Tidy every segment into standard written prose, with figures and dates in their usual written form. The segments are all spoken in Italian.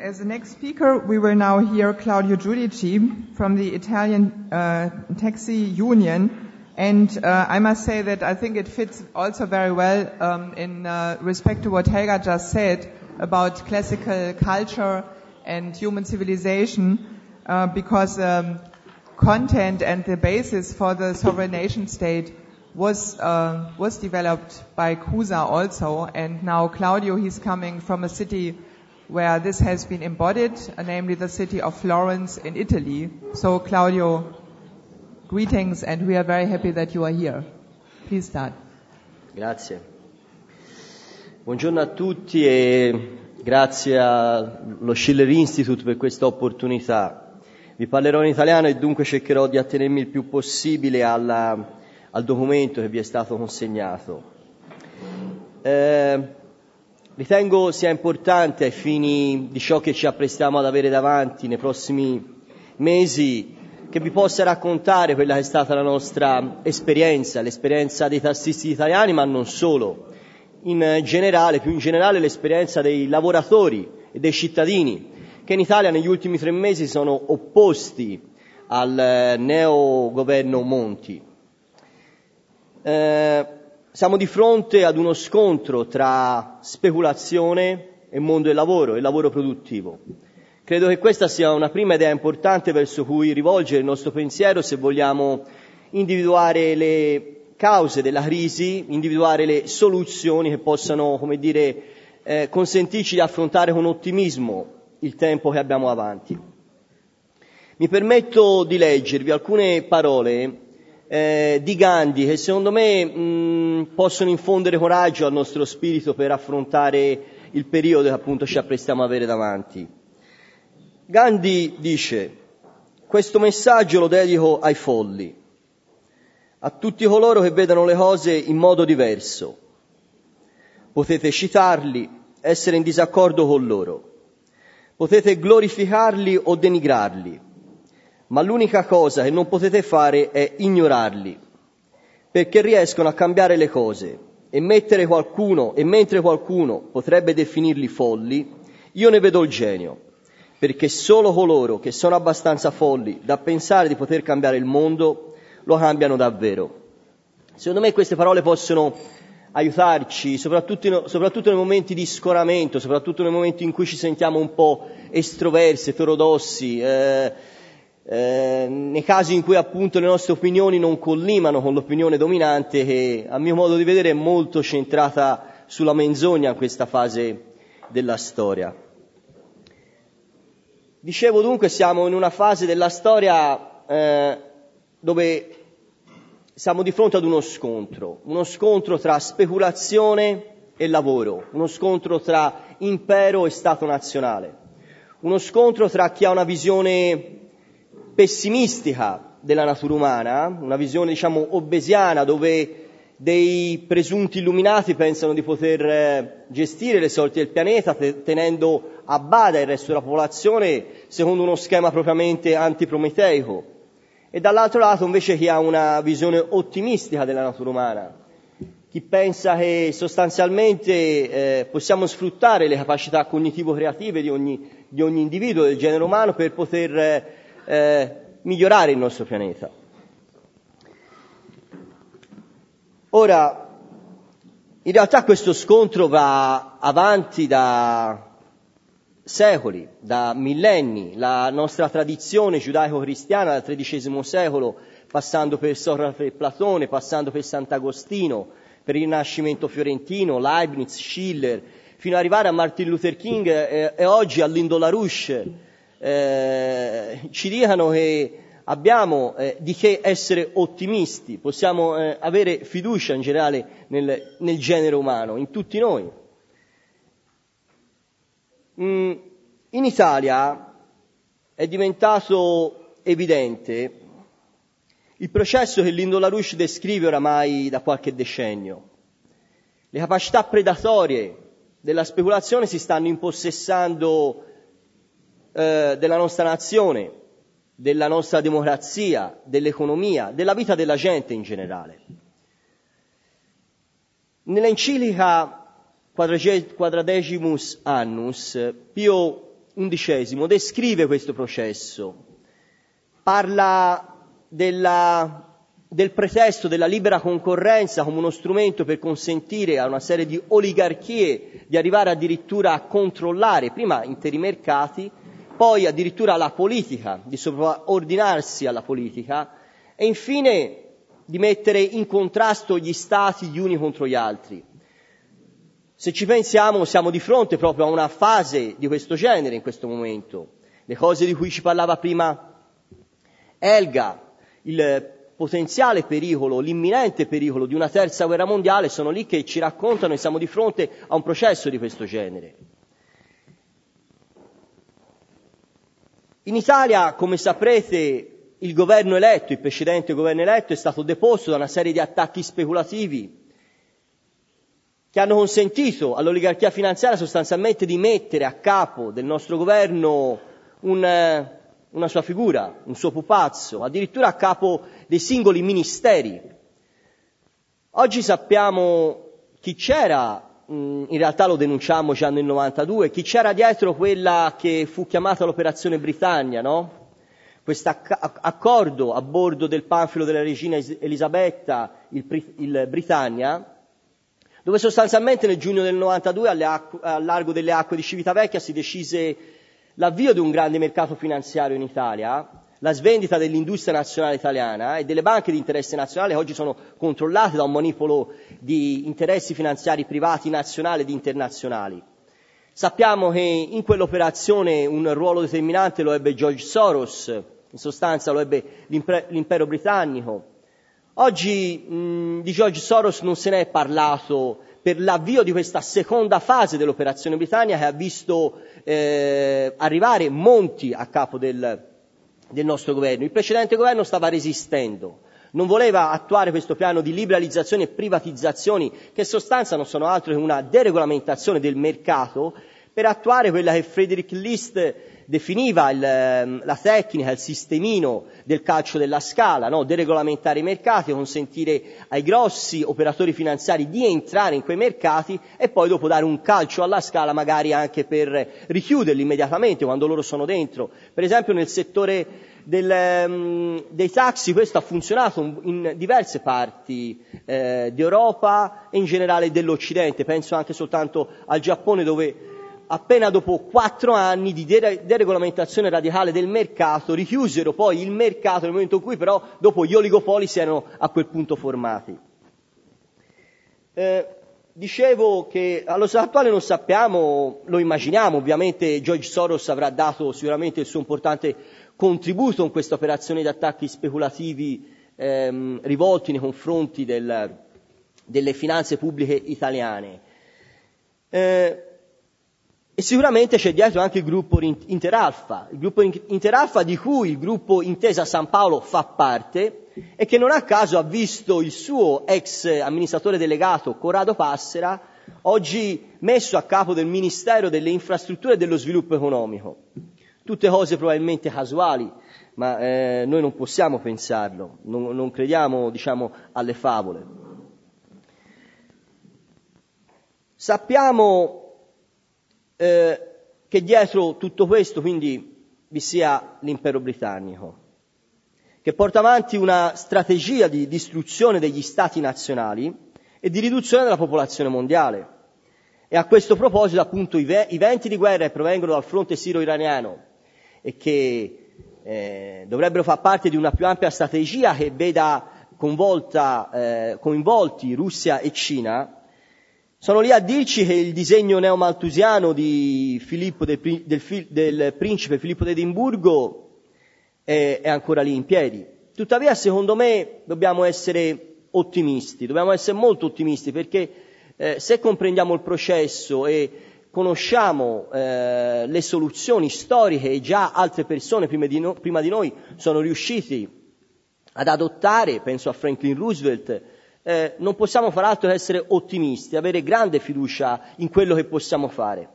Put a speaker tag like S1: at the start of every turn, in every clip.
S1: As the next speaker, we will now hear Claudio Giudici from the Italian Taxi Union. And I must say that I think it fits also very well in respect to what Helga just said about classical culture and human civilization, because content and the basis for the sovereign nation state was developed by Cusa also. And now Claudio, he's coming from a city where this has been embodied, namely the city of Florence in Italy. So Claudio, greetings, and we are very happy that you are here. Please start.
S2: Grazie. Buongiorno a tutti e grazie allo Schiller Institute per questa opportunità. Vi parlerò in italiano e dunque cercherò di attenermi il più possibile al documento che vi è stato consegnato. Ritengo sia importante ai fini di ciò che ci apprestiamo ad avere davanti nei prossimi mesi che vi possa raccontare quella che è stata la nostra esperienza, l'esperienza dei tassisti italiani, ma non solo. Più in generale l'esperienza dei lavoratori e dei cittadini che in Italia negli ultimi 3 mesi sono opposti al neo-governo Monti. Siamo di fronte ad uno scontro tra speculazione e mondo del lavoro e lavoro produttivo. Credo che questa sia una prima idea importante verso cui rivolgere il nostro pensiero se vogliamo individuare le cause della crisi, individuare le soluzioni che possano, consentirci di affrontare con ottimismo il tempo che abbiamo avanti. Mi permetto di leggervi alcune parole di Gandhi che secondo me possono infondere coraggio al nostro spirito per affrontare il periodo che appunto ci apprestiamo a avere davanti. Gandhi dice: questo messaggio lo dedico ai folli, a tutti coloro che vedono le cose in modo diverso. Potete citarli, essere in disaccordo con loro, potete glorificarli o denigrarli, ma l'unica cosa che non potete fare è ignorarli, perché riescono a cambiare le cose e mentre qualcuno potrebbe definirli folli, io ne vedo il genio, perché solo coloro che sono abbastanza folli da pensare di poter cambiare il mondo lo cambiano davvero. Secondo me queste parole possono aiutarci, soprattutto nei momenti di scoramento, soprattutto nei momenti in cui ci sentiamo un po' estroversi, eterodossi, nei casi in cui appunto le nostre opinioni non collimano con l'opinione dominante, che a mio modo di vedere è molto centrata sulla menzogna in questa fase della storia. Dicevo dunque, siamo in una fase della storia dove siamo di fronte ad uno scontro tra speculazione e lavoro, uno scontro tra impero e Stato nazionale, uno scontro tra chi ha una visione pessimistica della natura umana, una visione obesiana, dove dei presunti illuminati pensano di poter gestire le sorti del pianeta tenendo a bada il resto della popolazione secondo uno schema propriamente antiprometeico, e dall'altro lato invece chi ha una visione ottimistica della natura umana, chi pensa che sostanzialmente possiamo sfruttare le capacità cognitivo-creative di ogni individuo del genere umano per poter migliorare il nostro pianeta. Ora, in realtà questo scontro va avanti da secoli, da millenni. La nostra tradizione giudaico-cristiana dal XIII secolo, passando per Socrate e Platone, passando per Sant'Agostino, per il Rinascimento fiorentino, Leibniz, Schiller, fino ad arrivare a Martin Luther King e oggi a Lyndon LaRouche, ci dicono che abbiamo di che essere ottimisti, possiamo avere fiducia in generale nel genere umano, in tutti noi. In Italia è diventato evidente il processo che Lyndon LaRouche descrive oramai da qualche decennio. Le capacità predatorie della speculazione si stanno impossessando della nostra nazione, della nostra democrazia, dell'economia, della vita della gente in generale. Nell'enciclica Quadragesimus Annus, Pio XI descrive questo processo, parla del pretesto della libera concorrenza come uno strumento per consentire a una serie di oligarchie di arrivare addirittura a controllare prima interi mercati, poi addirittura la politica, di sovraordinarsi alla politica e infine di mettere in contrasto gli stati gli uni contro gli altri. Se ci pensiamo, siamo di fronte proprio a una fase di questo genere in questo momento. Le cose di cui ci parlava prima Helga, il potenziale pericolo, l'imminente pericolo di una terza guerra mondiale sono lì che ci raccontano e siamo di fronte a un processo di questo genere. In Italia, come saprete, il governo eletto, il precedente governo eletto, è stato deposto da una serie di attacchi speculativi che hanno consentito all'oligarchia finanziaria sostanzialmente di mettere a capo del nostro governo una sua figura, un suo pupazzo, addirittura a capo dei singoli ministeri. Oggi sappiamo chi c'era, in realtà lo denunciamo già nel 92, chi c'era dietro quella che fu chiamata l'Operazione Britannia, no? Questo accordo a bordo del panfilo della regina Elisabetta, il Britannia, dove sostanzialmente nel giugno del 92 al largo delle acque di Civitavecchia si decise l'avvio di un grande mercato finanziario in Italia, la svendita dell'industria nazionale italiana e delle banche di interesse nazionale che oggi sono controllate da un manipolo di interessi finanziari privati nazionali ed internazionali. Sappiamo che in quell'operazione un ruolo determinante lo ebbe George Soros, in sostanza lo ebbe l'impero britannico. Oggi di George Soros non se ne è parlato per l'avvio di questa seconda fase dell'operazione Britannia che ha visto arrivare Monti a capo del nostro governo. Il precedente governo stava resistendo, non voleva attuare questo piano di liberalizzazioni e privatizzazioni che in sostanza non sono altro che una deregolamentazione del mercato per attuare quella che Friedrich List definiva la tecnica, il sistemino del calcio della scala, no? Deregolamentare i mercati, consentire ai grossi operatori finanziari di entrare in quei mercati e poi dopo dare un calcio alla scala magari anche per richiuderli immediatamente quando loro sono dentro. Per esempio nel settore dei taxi questo ha funzionato in diverse parti d'Europa e in generale dell'Occidente, penso anche soltanto al Giappone dove appena dopo 4 anni di deregolamentazione radicale del mercato, richiusero poi il mercato nel momento in cui però dopo gli oligopoli si erano a quel punto formati. Dicevo che allo stato attuale non sappiamo, lo immaginiamo, ovviamente George Soros avrà dato sicuramente il suo importante contributo in questa operazione di attacchi speculativi rivolti nei confronti delle finanze pubbliche italiane. E sicuramente c'è dietro anche il gruppo Interalfa, il gruppo Interalfa di cui il gruppo Intesa San Paolo fa parte e che non a caso ha visto il suo ex amministratore delegato Corrado Passera oggi messo a capo del Ministero delle Infrastrutture e dello Sviluppo Economico. Tutte cose probabilmente casuali, ma noi non possiamo pensarlo, non crediamo, alle favole. Sappiamo che dietro tutto questo quindi vi sia l'impero britannico, che porta avanti una strategia di distruzione degli stati nazionali e di riduzione della popolazione mondiale. E a questo proposito appunto i venti di guerra che provengono dal fronte siro-iraniano e che dovrebbero far parte di una più ampia strategia che veda coinvolti Russia e Cina, sono lì a dirci che il disegno neomaltusiano di Filippo del principe Filippo d'Edimburgo è ancora lì in piedi. Tuttavia, secondo me, dobbiamo essere ottimisti, dobbiamo essere molto ottimisti perché se comprendiamo il processo e conosciamo le soluzioni storiche e già altre persone prima di noi sono riusciti ad adottare, penso a Franklin Roosevelt, non possiamo far altro che essere ottimisti, avere grande fiducia in quello che possiamo fare.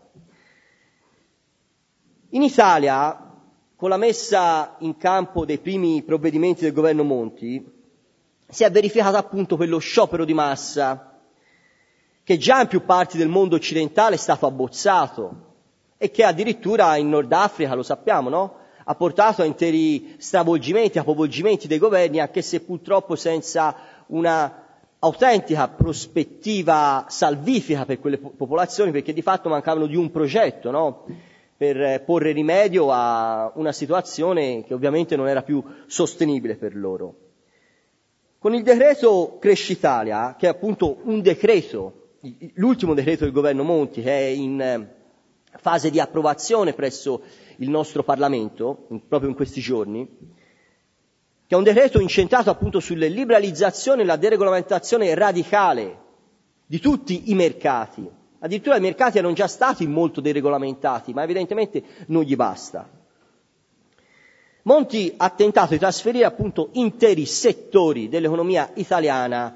S2: In Italia, con la messa in campo dei primi provvedimenti del governo Monti, si è verificato appunto quello sciopero di massa che già in più parti del mondo occidentale è stato abbozzato e che addirittura in Nord Africa, lo sappiamo, no? Ha portato a interi stravolgimenti, a capovolgimenti dei governi, anche se purtroppo senza una autentica prospettiva salvifica per quelle popolazioni, perché di fatto mancavano di un progetto, no? Per porre rimedio a una situazione che ovviamente non era più sostenibile per loro. Con il decreto Cresci Italia, che è appunto un decreto, l'ultimo decreto del governo Monti, che è in fase di approvazione presso il nostro Parlamento, proprio in questi giorni, che è un decreto incentrato appunto sulle liberalizzazioni e la deregolamentazione radicale di tutti i mercati. Addirittura i mercati erano già stati molto deregolamentati, ma evidentemente non gli basta. Monti ha tentato di trasferire appunto interi settori dell'economia italiana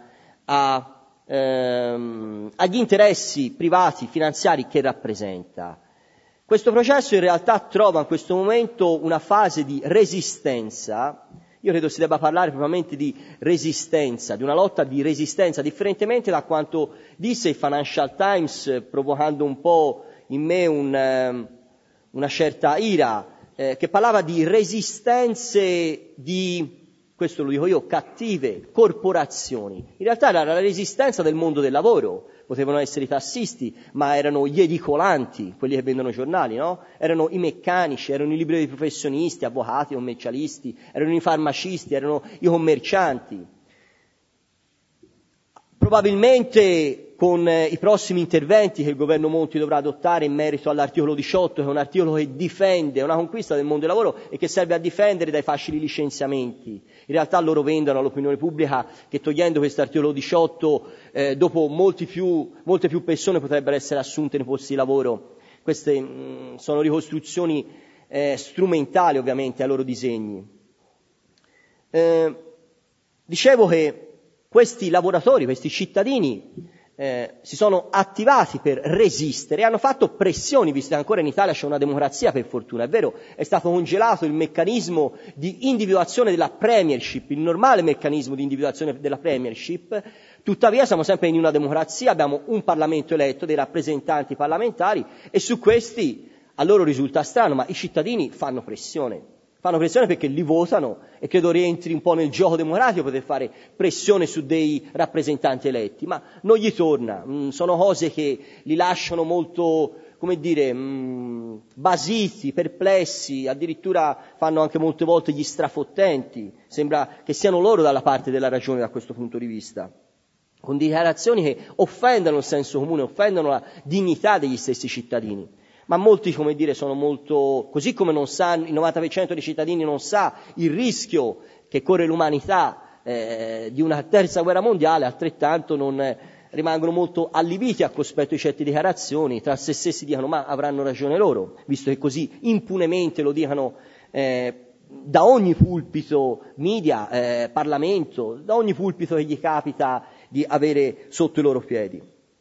S2: agli interessi privati finanziari che rappresenta. Questo processo in realtà trova in questo momento una fase di resistenza. Io credo si debba parlare probabilmente di resistenza, di una lotta di resistenza, differentemente da quanto disse il Financial Times, provocando un po' in me una certa ira, che parlava di resistenze di, questo lo dico io, cattive corporazioni. In realtà era la resistenza del mondo del lavoro. Potevano essere i tassisti, ma erano gli edicolanti, quelli che vendono giornali, no? Erano i meccanici, erano i liberi professionisti, avvocati, commercialisti, erano i farmacisti, erano i commercianti. Probabilmente con i prossimi interventi che il governo Monti dovrà adottare in merito all'articolo 18, che è un articolo che difende, è una conquista del mondo del lavoro e che serve a difendere dai facili licenziamenti. In realtà loro vendono all'opinione pubblica che togliendo questo articolo 18 dopo molte più persone potrebbero essere assunte nei posti di lavoro. Queste sono ricostruzioni strumentali ovviamente ai loro disegni. Dicevo che questi lavoratori, questi cittadini si sono attivati per resistere e hanno fatto pressioni, visto che ancora in Italia c'è una democrazia per fortuna, è vero, è stato congelato il meccanismo di individuazione della premiership, il normale meccanismo di individuazione della premiership, tuttavia siamo sempre in una democrazia, abbiamo un Parlamento eletto, dei rappresentanti parlamentari e su questi a loro risulta strano, ma i cittadini fanno pressione perché li votano e credo rientri un po' nel gioco democratico poter fare pressione su dei rappresentanti eletti, ma non gli torna, sono cose che li lasciano molto, come dire, basiti, perplessi, addirittura fanno anche molte volte gli strafottenti, sembra che siano loro dalla parte della ragione da questo punto di vista, con dichiarazioni che offendono il senso comune, offendono la dignità degli stessi cittadini. Ma molti, come dire, sono molto, così come non sanno, il 90% dei cittadini non sa il rischio che corre l'umanità di una terza guerra mondiale, altrettanto non rimangono molto allibiti a cospetto di certe dichiarazioni, tra se stessi dicono ma avranno ragione loro, visto che così impunemente lo dicano da ogni pulpito, media, Parlamento, da ogni pulpito che gli capita di avere sotto i loro piedi.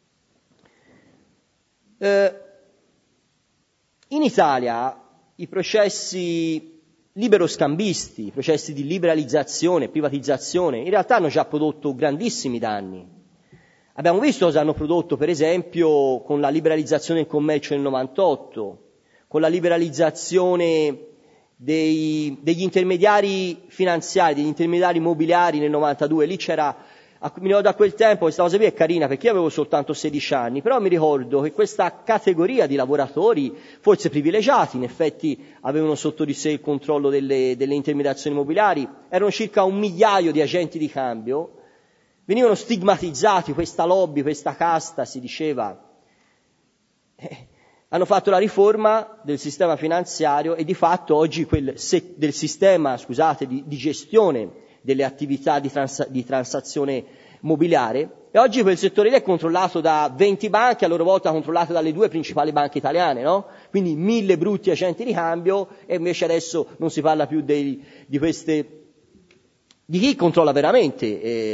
S2: In Italia i processi liberoscambisti, i processi di liberalizzazione, privatizzazione, in realtà hanno già prodotto grandissimi danni. Abbiamo visto cosa hanno prodotto, per esempio, con la liberalizzazione del commercio nel 98, con la liberalizzazione degli intermediari finanziari, degli intermediari immobiliari nel 92. Lì c'era, mi ricordo a quel tempo, questa cosa qui è carina perché io avevo soltanto 16 anni, però mi ricordo che questa categoria di lavoratori, forse privilegiati, in effetti avevano sotto di sé il controllo delle intermediazioni immobiliari, erano circa 1 migliaio di agenti di cambio, venivano stigmatizzati, questa lobby, questa casta, si diceva. Hanno fatto la riforma del sistema finanziario e di fatto oggi del sistema, di gestione delle attività di transazione mobiliare, e oggi quel settore lì è controllato da 20 banche, a loro volta controllate dalle 2 principali banche italiane, no? Quindi 1000 brutti agenti di cambio, e invece adesso non si parla più di chi controlla veramente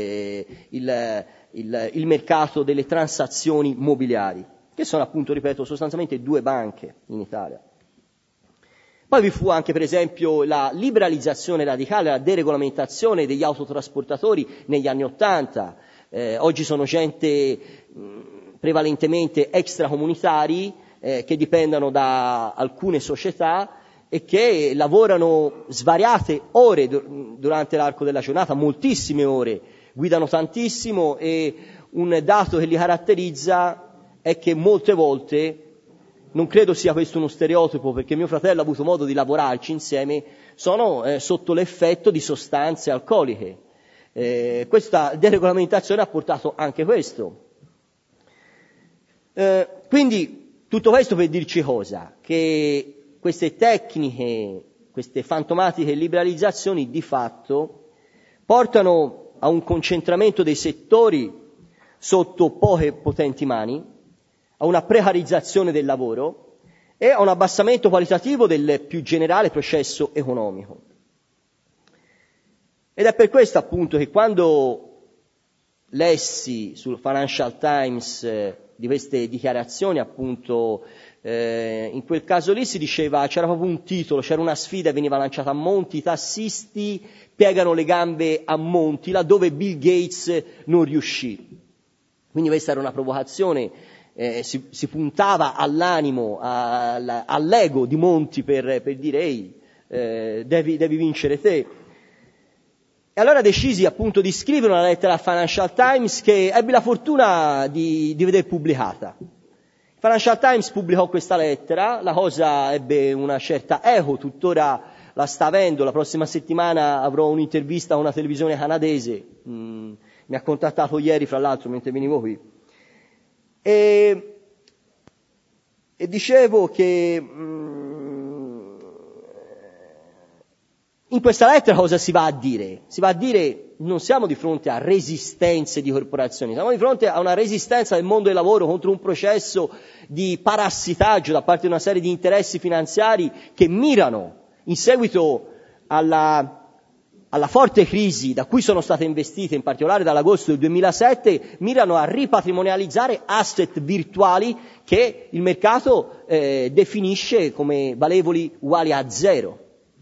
S2: il mercato delle transazioni mobiliari, che sono appunto, ripeto, sostanzialmente 2 banche in Italia. Poi vi fu anche, per esempio, la liberalizzazione radicale, la deregolamentazione degli autotrasportatori negli anni '80. Oggi sono gente prevalentemente extracomunitari che dipendono da alcune società e che lavorano svariate ore durante l'arco della giornata, moltissime ore, guidano tantissimo, e un dato che li caratterizza è che molte volte, non credo sia questo uno stereotipo perché mio fratello ha avuto modo di lavorarci insieme, sono sotto l'effetto di sostanze alcoliche. Questa deregolamentazione ha portato anche questo. Quindi tutto questo per dirci cosa? Che queste tecniche, queste fantomatiche liberalizzazioni di fatto portano a un concentramento dei settori sotto poche potenti mani, a una precarizzazione del lavoro e a un abbassamento qualitativo del più generale processo economico. Ed è per questo appunto che quando lessi sul Financial Times di queste dichiarazioni, appunto, in quel caso lì si diceva, c'era proprio un titolo, c'era una sfida e veniva lanciata a monti, i tassisti piegano le gambe a monti, laddove Bill Gates non riuscì. Quindi questa era una provocazione, si puntava all'animo, all'ego di Monti per dire, ehi, devi vincere te. E allora decisi appunto di scrivere una lettera al Financial Times che ebbi la fortuna di vedere pubblicata. Il Financial Times pubblicò questa lettera, la cosa ebbe una certa eco, tuttora la sta avendo, la prossima settimana avrò un'intervista a una televisione canadese, mi ha contattato ieri fra l'altro mentre venivo qui. E dicevo che in questa lettera cosa si va a dire? Si va a dire non siamo di fronte a resistenze di corporazioni, siamo di fronte a una resistenza del mondo del lavoro contro un processo di parassitaggio da parte di una serie di interessi finanziari che mirano, in seguito alla forte crisi da cui sono state investite, in particolare dall'agosto del 2007, mirano a ripatrimonializzare asset virtuali che il mercato definisce come valevoli uguali a zero.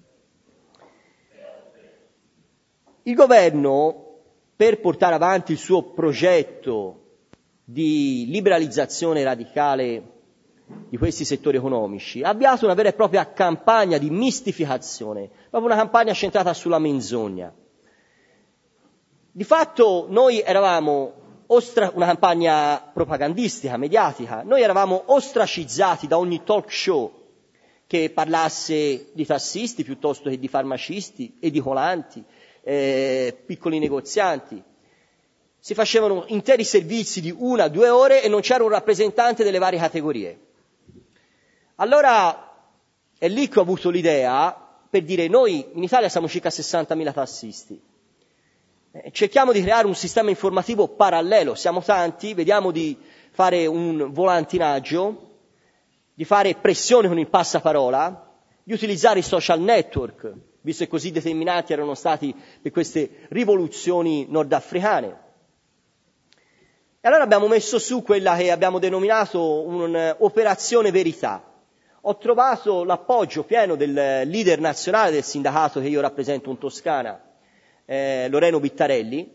S2: Il governo, per portare avanti il suo progetto di liberalizzazione radicale di questi settori economici, ha avviato una vera e propria campagna di mistificazione, proprio una campagna centrata sulla menzogna. Di fatto noi eravamo una campagna propagandistica, mediatica, noi eravamo ostracizzati da ogni talk show che parlasse di tassisti piuttosto che di farmacisti, edicolanti, piccoli negozianti. Si facevano interi servizi di 1-2 ore e non c'era un rappresentante delle varie categorie. Allora è lì che ho avuto l'idea per dire noi in Italia siamo circa 60.000 tassisti, cerchiamo di creare un sistema informativo parallelo, siamo tanti, vediamo di fare un volantinaggio, di fare pressione con il passaparola, di utilizzare i social network, visto che così determinanti erano stati per queste rivoluzioni nordafricane. E allora abbiamo messo su quella che abbiamo denominato un'operazione verità. Ho trovato l'appoggio pieno del leader nazionale del sindacato che io rappresento in Toscana, Loreno Vittarelli.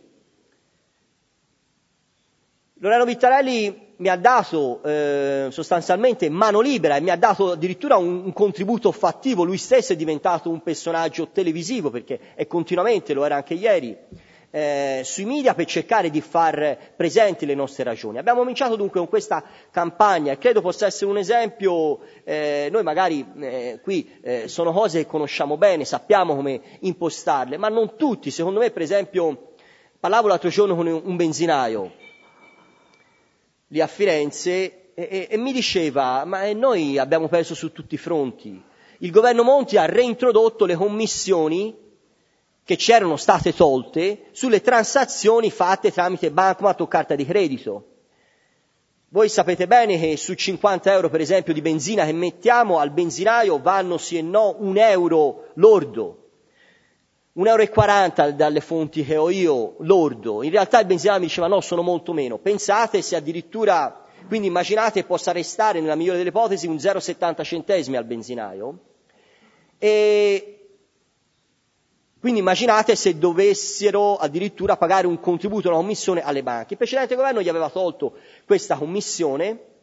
S2: Loreno Vittarelli mi ha dato sostanzialmente mano libera e mi ha dato addirittura un contributo fattivo, lui stesso è diventato un personaggio televisivo perché è continuamente, lo era anche ieri, sui media per cercare di far presenti le nostre ragioni. Abbiamo cominciato dunque con questa campagna e credo possa essere un esempio, noi magari qui sono cose che conosciamo bene, sappiamo come impostarle, ma non tutti. Secondo me, per esempio, parlavo l'altro giorno con un benzinaio lì a Firenze e mi diceva, ma noi abbiamo perso su tutti i fronti. Il governo Monti ha reintrodotto le commissioni che ci erano state tolte sulle transazioni fatte tramite bancomat o carta di credito. Voi sapete bene che su 50 euro per esempio di benzina che mettiamo al benzinaio vanno sì e no €1 lordo, 1,40 euro dalle fonti che ho io lordo. In realtà il benzinaio mi diceva no, sono molto meno. Pensate se addirittura, quindi immaginate possa restare nella migliore delle ipotesi un 0,70 centesimi al benzinaio e quindi immaginate se dovessero addirittura pagare un contributo, una commissione alle banche. Il precedente governo gli aveva tolto questa commissione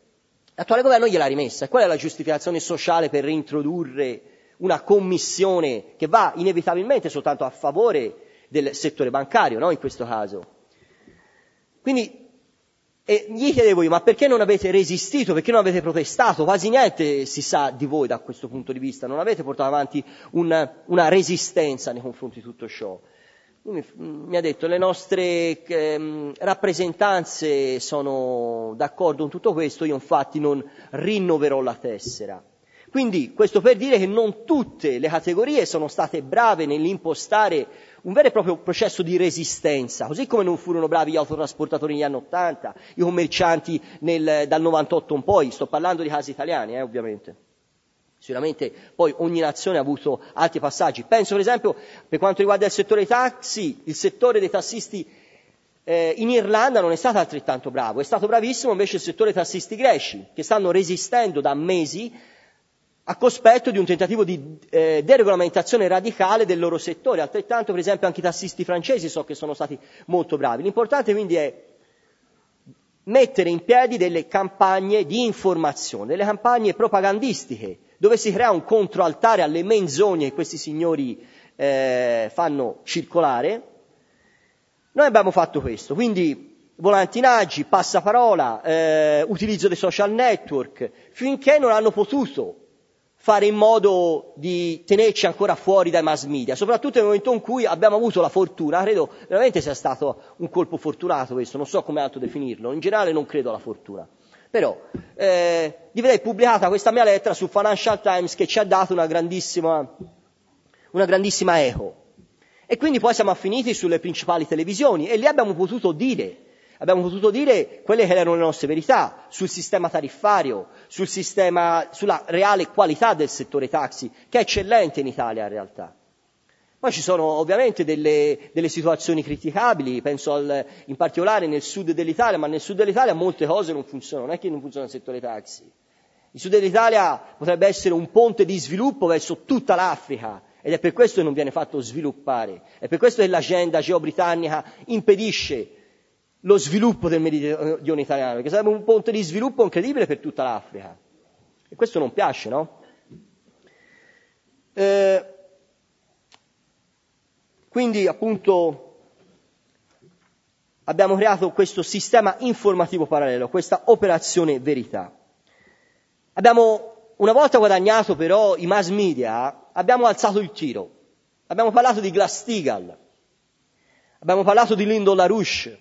S2: L'attuale governo gliel'ha rimessa. E qual è la giustificazione sociale per reintrodurre una commissione che va inevitabilmente soltanto a favore del settore bancario, no? In questo caso. Quindi gli chiedevo io, ma perché non avete resistito, perché non avete protestato? Quasi niente si sa di voi da questo punto di vista, non avete portato avanti una resistenza nei confronti di tutto ciò. Mi ha detto, le nostre rappresentanze sono d'accordo con tutto questo, io infatti non rinnoverò la tessera. Quindi questo per dire che non tutte le categorie sono state brave nell'impostare un vero e proprio processo di resistenza, così come non furono bravi gli autotrasportatori negli anni '80, i commercianti dal 98 in poi, sto parlando di casi italiani ovviamente. Sicuramente poi ogni nazione ha avuto altri passaggi. Penso per esempio, per quanto riguarda il settore taxi, il settore dei tassisti in Irlanda non è stato altrettanto bravo, è stato bravissimo invece il settore tassisti greci, che stanno resistendo da mesi a cospetto di un tentativo di deregolamentazione radicale del loro settore. Altrettanto per esempio anche i tassisti francesi so che sono stati molto bravi. L'importante quindi è mettere in piedi delle campagne di informazione, delle campagne propagandistiche, dove si crea un controaltare alle menzogne che questi signori fanno circolare. Noi abbiamo fatto questo, quindi volantinaggi, passaparola, utilizzo dei social network, finché non hanno potuto fare in modo di tenerci ancora fuori dai mass media, soprattutto nel momento in cui abbiamo avuto la fortuna, credo veramente sia stato un colpo fortunato questo, non so come altro definirlo, in generale non credo alla fortuna, però di vedere pubblicata questa mia lettera su Financial Times che ci ha dato una grandissima eco. E quindi poi siamo affiniti sulle principali televisioni e lì abbiamo potuto dire quelle che erano le nostre verità sul sistema tariffario, sulla reale qualità del settore taxi, che è eccellente in Italia in realtà. Poi ci sono ovviamente delle situazioni criticabili, penso in particolare nel sud dell'Italia, ma nel sud dell'Italia molte cose non funzionano, non è che non funziona il settore taxi. Il sud dell'Italia potrebbe essere un ponte di sviluppo verso tutta l'Africa, ed è per questo che non viene fatto sviluppare, è per questo che l'agenda geobritannica impedisce lo sviluppo del meridione italiano, perché sarebbe un ponte di sviluppo incredibile per tutta l'Africa. E questo non piace, no? Quindi appunto abbiamo creato questo sistema informativo parallelo, questa operazione verità. Una volta guadagnato però i mass media, abbiamo alzato il tiro. Abbiamo parlato di Glass-Steagall, abbiamo parlato di Lyndon LaRouche,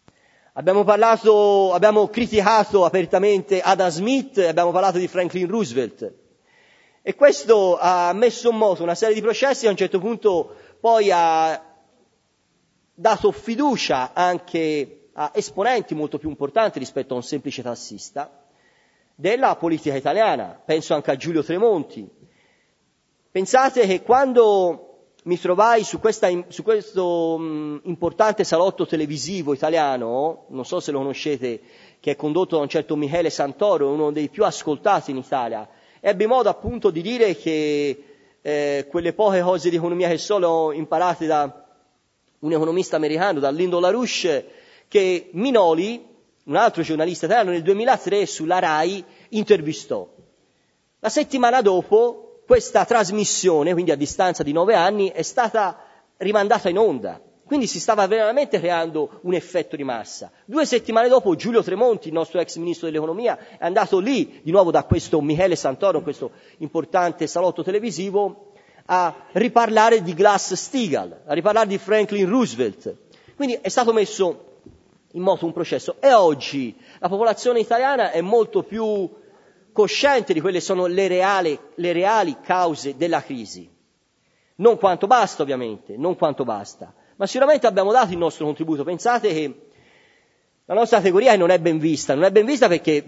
S2: abbiamo criticato apertamente Adam Smith e abbiamo parlato di Franklin Roosevelt. E questo ha messo in moto una serie di processi che a un certo punto poi ha dato fiducia anche a esponenti molto più importanti rispetto a un semplice tassista della politica italiana. Penso anche a Giulio Tremonti. Pensate che quando mi trovai su questo importante salotto televisivo italiano, non so se lo conoscete, che è condotto da un certo Michele Santoro, uno dei più ascoltati in Italia, ebbi modo appunto di dire che quelle poche cose di economia che so le ho imparate da un economista americano, da Lyndon LaRouche, che Minoli, un altro giornalista italiano, nel 2003 sulla RAI intervistò. La settimana dopo questa trasmissione, quindi a distanza di 9 anni, è stata rimandata in onda. Quindi si stava veramente creando un effetto di massa. 2 settimane dopo Giulio Tremonti, il nostro ex ministro dell'economia, è andato lì, di nuovo da questo Michele Santoro, questo importante salotto televisivo, a riparlare di Glass-Steagall, a riparlare di Franklin Roosevelt. Quindi è stato messo in moto un processo e oggi la popolazione italiana è molto più cosciente di quelle sono le reali cause della crisi. Non quanto basta ovviamente, non quanto basta, ma sicuramente abbiamo dato il nostro contributo. Pensate che la nostra categoria non è ben vista perché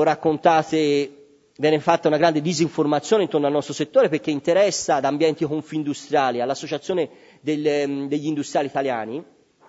S2: viene fatta una grande disinformazione intorno al nostro settore perché interessa ad ambienti confindustriali, all'associazione degli industriali italiani,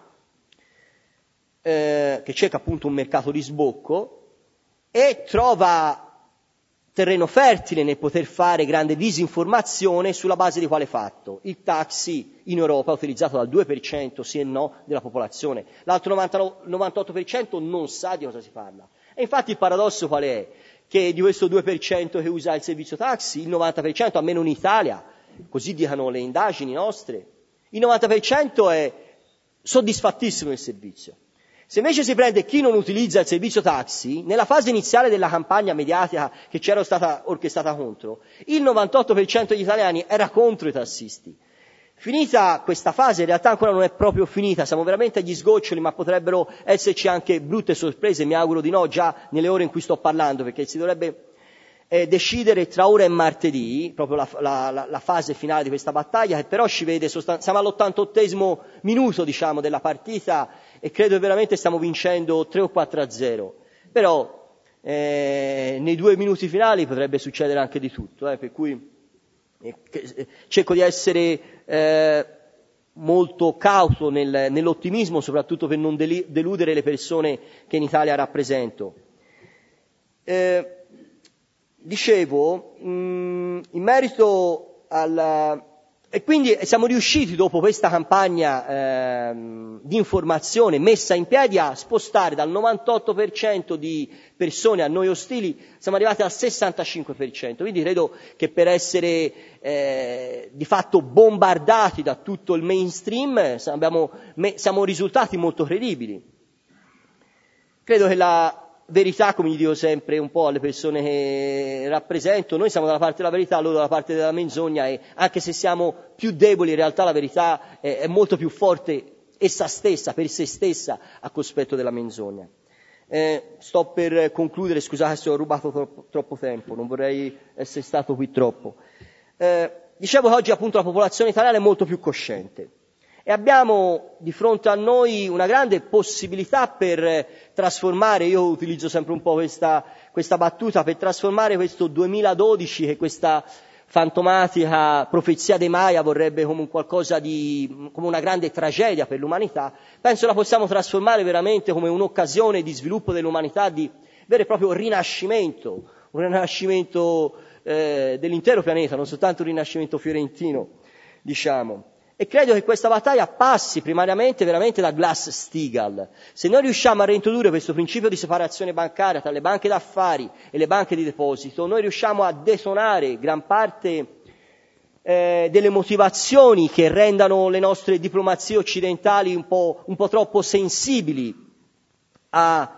S2: che cerca appunto un mercato di sbocco e trova terreno fertile nel poter fare grande disinformazione sulla base di quale fatto? Il taxi in Europa è utilizzato dal 2% sì e no della popolazione, l'altro 98% non sa di cosa si parla. E infatti il paradosso qual è? che di questo 2% che usa il servizio taxi, il 90%, almeno in Italia, così dicono le indagini nostre, il 90% è soddisfattissimo del servizio. Se invece si prende chi non utilizza il servizio taxi, nella fase iniziale della campagna mediatica che c'era stata orchestrata contro, il 98% degli italiani era contro i tassisti. Finita questa fase, in realtà ancora non è proprio finita, siamo veramente agli sgoccioli, ma potrebbero esserci anche brutte sorprese, mi auguro di no, già nelle ore in cui sto parlando, perché si dovrebbe decidere tra ora e martedì, proprio la fase finale di questa battaglia, che però ci vede, siamo all'88esimo minuto, diciamo, della partita, e credo che veramente stiamo vincendo 3 o 4-0. Però nei 2 minuti finali potrebbe succedere anche di tutto, per cui cerco di essere molto cauto nell'ottimismo, soprattutto per non deludere le persone che in Italia rappresento. Dicevo, in merito e quindi siamo riusciti dopo questa campagna di informazione messa in piedi a spostare dal 98% di persone a noi ostili, siamo arrivati al 65%, quindi credo che per essere di fatto bombardati da tutto il mainstream siamo risultati molto credibili. Credo che la verità, come gli dico sempre un po' alle persone che rappresento, noi siamo dalla parte della verità, loro dalla parte della menzogna, e anche se siamo più deboli, in realtà la verità è molto più forte essa stessa, per se stessa, a cospetto della menzogna. Sto per concludere, scusate se ho rubato troppo tempo, non vorrei essere stato qui troppo. Dicevo che oggi appunto la popolazione italiana è molto più cosciente. E abbiamo di fronte a noi una grande possibilità per trasformare, io utilizzo sempre un po' questa battuta, per trasformare questo 2012, che questa fantomatica profezia dei Maya vorrebbe come qualcosa come una grande tragedia per l'umanità, penso la possiamo trasformare veramente come un'occasione di sviluppo dell'umanità, di vero e proprio rinascimento, un rinascimento dell'intero pianeta, non soltanto un rinascimento fiorentino, diciamo. E credo che questa battaglia passi primariamente veramente da Glass-Steagall. Se noi riusciamo a reintrodurre questo principio di separazione bancaria tra le banche d'affari e le banche di deposito, noi riusciamo a detonare gran parte delle motivazioni che rendano le nostre diplomazie occidentali un po' troppo sensibili a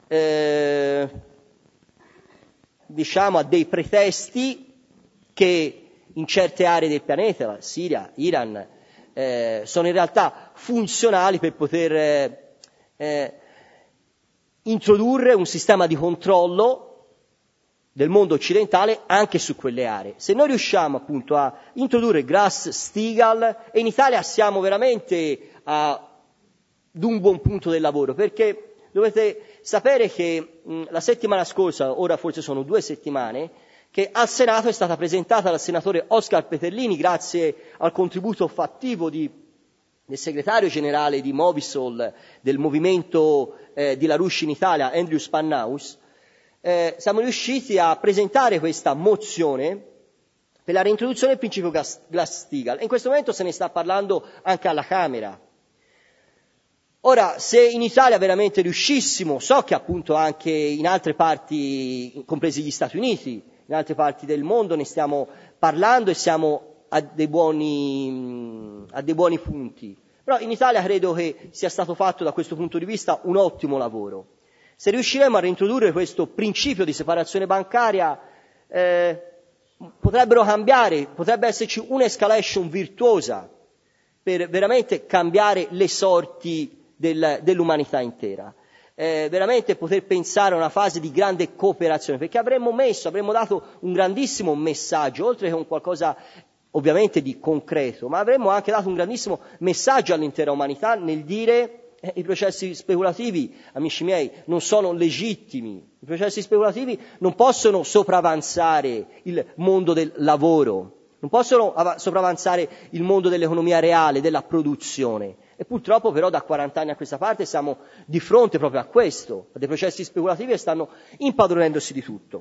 S2: dei pretesti che in certe aree del pianeta, la Siria, Iran, sono in realtà funzionali per poter introdurre un sistema di controllo del mondo occidentale anche su quelle aree. Se noi riusciamo appunto a introdurre Glass-Steagall, e in Italia siamo veramente ad un buon punto del lavoro, perché dovete sapere che la settimana scorsa, ora forse sono 2 settimane, che al Senato è stata presentata dal senatore Oscar Peterlini, grazie al contributo fattivo del segretario generale di Movisol, del movimento di La Ruscia in Italia, Andrew Spannaus. Siamo riusciti a presentare questa mozione per la reintroduzione del principio Glass-Steagall, e in questo momento se ne sta parlando anche alla Camera. Ora, se in Italia veramente riuscissimo, so che appunto anche in altre parti, compresi gli Stati Uniti, in altre parti del mondo ne stiamo parlando e siamo a dei buoni punti. Però in Italia credo che sia stato fatto da questo punto di vista un ottimo lavoro. Se riusciremo a reintrodurre questo principio di separazione bancaria, potrebbero cambiare, potrebbe esserci un'escalation virtuosa per veramente cambiare le sorti dell'umanità intera. Veramente poter pensare a una fase di grande cooperazione, perché avremmo dato un grandissimo messaggio, oltre che un qualcosa ovviamente di concreto, ma avremmo anche dato un grandissimo messaggio all'intera umanità nel dire i processi speculativi, amici miei, non sono legittimi, i processi speculativi non possono sopravanzare il mondo del lavoro, non possono sopravanzare il mondo dell'economia reale, della produzione. E purtroppo però da 40 anni a questa parte siamo di fronte proprio a questo, a dei processi speculativi che stanno impadronendosi di tutto.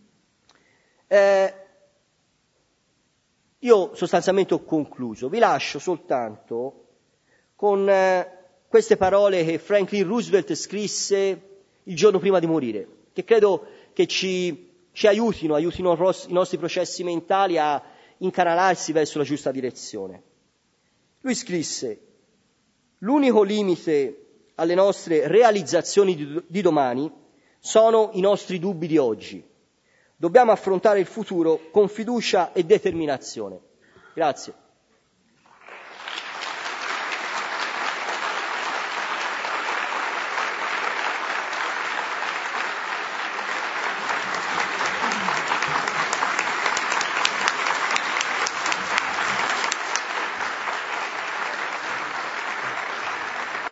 S2: Io sostanzialmente ho concluso, vi lascio soltanto con queste parole che Franklin Roosevelt scrisse il giorno prima di morire, che credo che ci ci aiutino i nostri processi mentali a incanalarsi verso la giusta direzione. Lui scrisse: l'unico limite alle nostre realizzazioni di domani sono i nostri dubbi di oggi. Dobbiamo affrontare il futuro con fiducia e determinazione. Grazie.